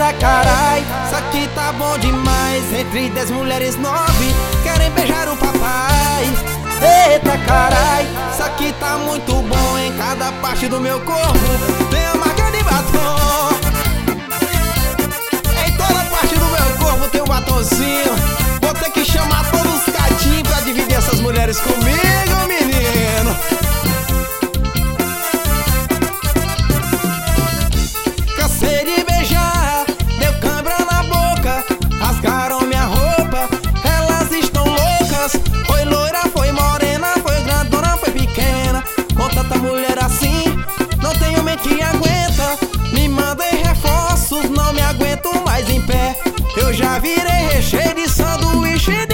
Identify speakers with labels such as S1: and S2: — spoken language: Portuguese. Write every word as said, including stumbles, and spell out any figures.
S1: Eita carai, isso aqui tá bom demais. Entre dez mulheres, nove querem beijar o papai. Eita carai, isso aqui tá muito bom. Em cada parte do meu corpo tem a marca de batom. Em toda parte do meu corpo tem um batonzinho. Vou ter que chamar todos os gatinhos pra dividir essas mulheres comigo, menino. Cansei de beijar, deu cãibra na boca, rasgaram minha roupa, elas estão loucas. Foi loira, foi morena, foi grandona, foi pequena. Com tanta mulher assim, não tenho mente que aguenta. Me mandem reforços, não me aguento mais em pé. Eu já virei recheio de sanduíche.